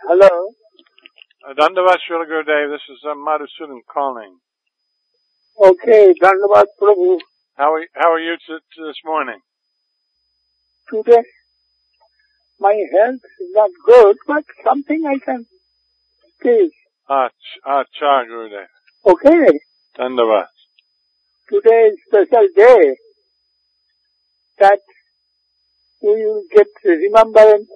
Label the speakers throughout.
Speaker 1: Hello.
Speaker 2: Dandavat Srila Gurudev, this is Madhusudan calling.
Speaker 1: Okay, Dandavat Prabhu.
Speaker 2: How are you this morning?
Speaker 1: Today, my health is not good, but something I can speak.
Speaker 2: Cha Gurudev.
Speaker 1: Okay.
Speaker 2: Dandavat.
Speaker 1: Today is special day that we will get remembrance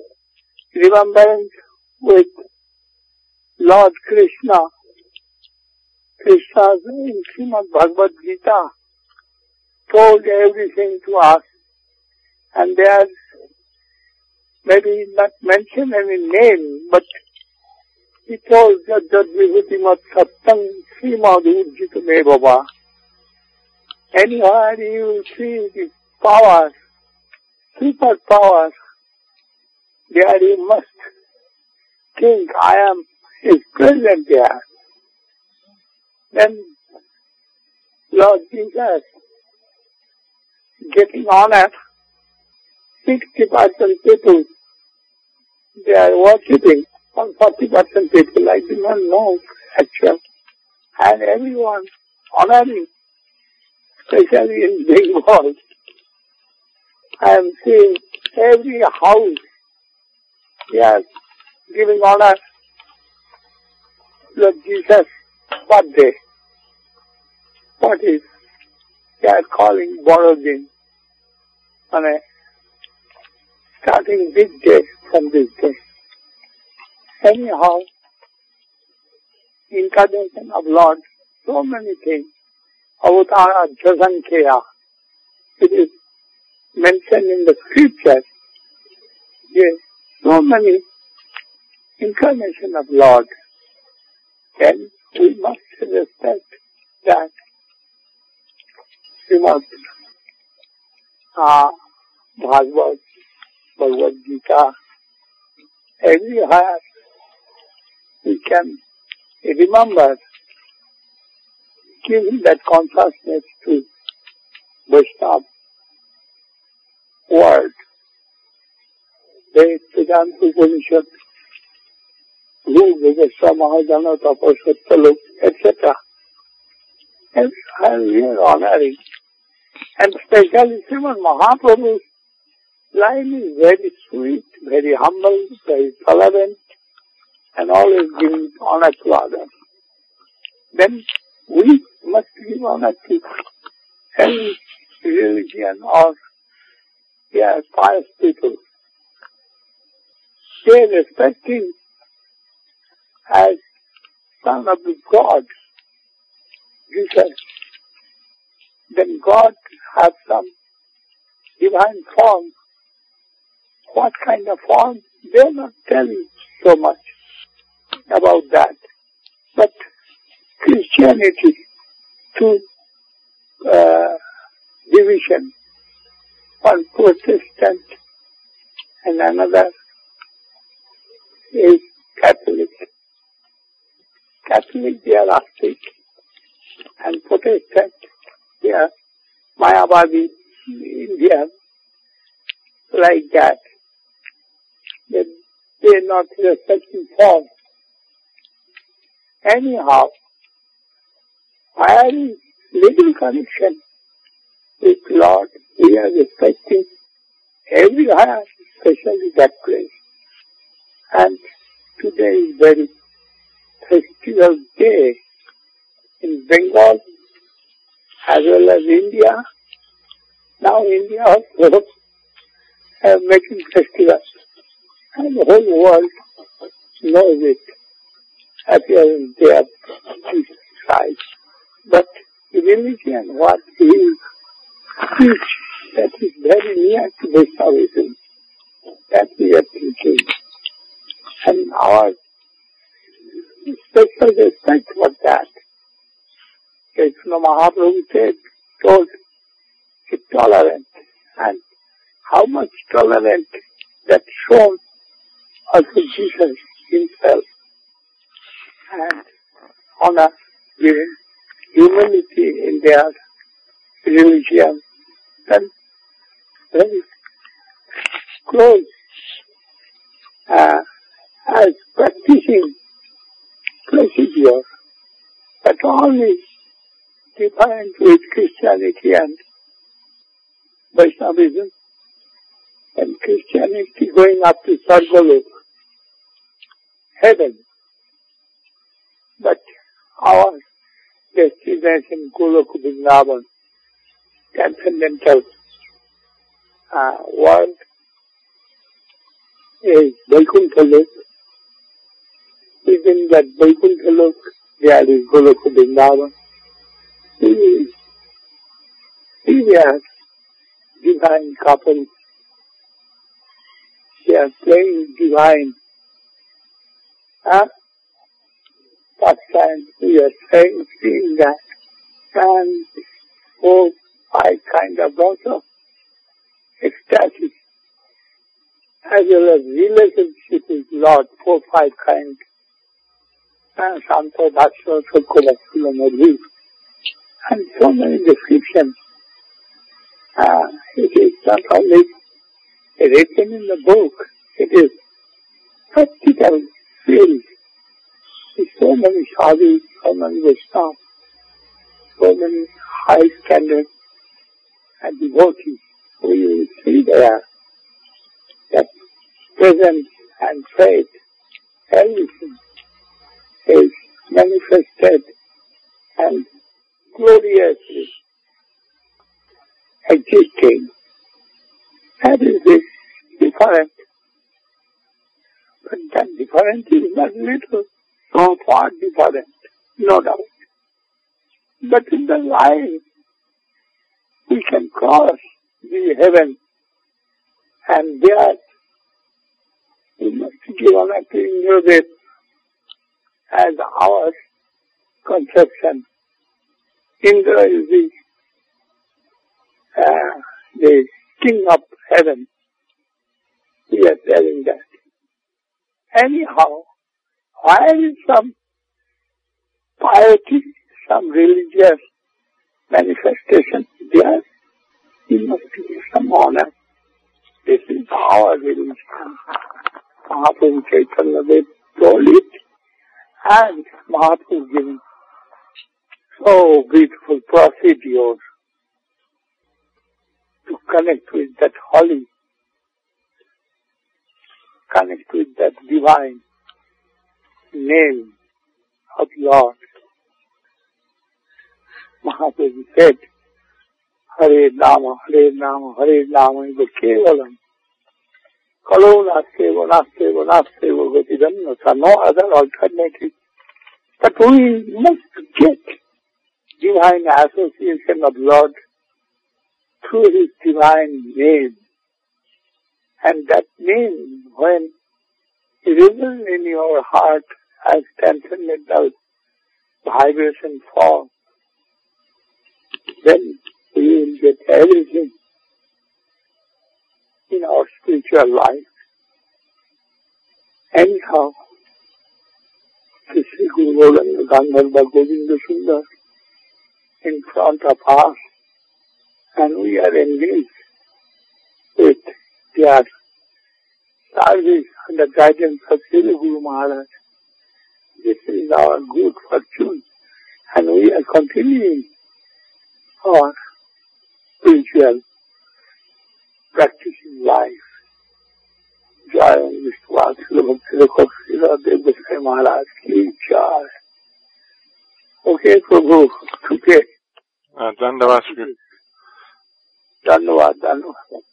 Speaker 1: with Lord Krishna. Krishna in Srimad Bhagavad Gita told everything to us, and there maybe not mention any name, but he told that Vibhutimat Sattang Srimad Urjita Baba. Anywhere you will see the power, super power, there you must think is present there. Then Lord Jesus getting honor, 60% people they are worshipping, or 40% people, I do not know actually, and everyone honoring, especially in Bengal. I am seeing every house they are giving honor to Jesus' birthday. What is? They are calling Borodin on a starting big day from this day. Anyhow, incarnation of Lord, so many things. Avatara Jasankheya. It is mentioned in the scriptures. Yes, so many incarnation of Lord. Then we must respect that Srimad Bhagavad Gita, everywhere we can remember, giving that consciousness to Vaishnava world. They Vedanta Upanishad, Vivekasa Mahajana Tapasattalok, etc. And we are honoring. And especially Srimad Mahaprabhu's line is very sweet, very humble, very tolerant, and always giving honor to others. Then we must give honor to any religion or pious people. They respect him as son of the God, Jesus. Then God has some divine form. What kind of form? They are not telling so much about that. But Christianity, two division, one Protestant and another is Catholic. Catholic, they are Astic, and Protestant, they are Mayavadi, India, like that. They are not respecting form. Anyhow, where is little connection with Lord, we are respecting everywhere, especially that place. And today is very festival day in Bengal as well as India. Now India also are making festivals, and the whole world knows it, appearing there Jesus Christ. But religion, what he teach, that is very near to Vaishnavism, that we are teaching. And our special respect for that. Krishna Mahaprabhu told, is tolerant. And how much tolerant that shown also Jesus himself. And honor, giving humility in their religion. And very close as practicing procedure that only different with Christianity and Vaishnavism, and Christianity going up to Sargalok, heaven. But our destination, Goloka Vrindavan, transcendental world, is Vaikuntha Lok. Within that Vaikuntha Lok, there is Goloka Vrindavan. We are divine couple. They are playing divine pastime. We are seeing that. And 4, 5 kind of also ecstatic, as well as relationship with Lord, 4, 5 kind. Santa Daksha, Sukula, Sulamadi, and so many descriptions. It is not only written in the book, it is practical field. So many sadhus, so many Vaishnavas, so many high standard and devotees. We will see there that presence and faith, everything is manifested and gloriously existing. That is this different. But that difference is not little, so far different, no doubt. But in the life, we can cross the heaven, and there we must give honor to Indradev as our conception. Indra is the king of heaven. We are telling that. Anyhow, while some piety, some religious manifestation there, we must give some honor. This is our religion. Mahaprabhu Chaitanya Dev told it, and Mahaprabhu giving so beautiful procedures to connect with that holy, connect with that divine name of Lord. Mahaprabhu said, Hare Nama, Hare Nama, Hare Nama is the Kevalam. Kalo Nasteva, Nasteva, Nasteva, Gatidanata, no other alternative. But we must get divine association of Lord through His divine name. And that name, when risen in your heart as transcendental vibration form, then we will get everything in our spiritual life. Anyhow, Sri Guru Gauranga Gandharva Govinda Sundar in front of us, and we are engaged with their service and the guidance of Sri Guru Maharaj. This is our good fortune, and we are continuing our spiritual practicing life. Jai Vishwas Srila Dev Goswami Maharaj ki jai. Okay, Prabhu, today.
Speaker 2: Dandavad.
Speaker 1: Dandavad.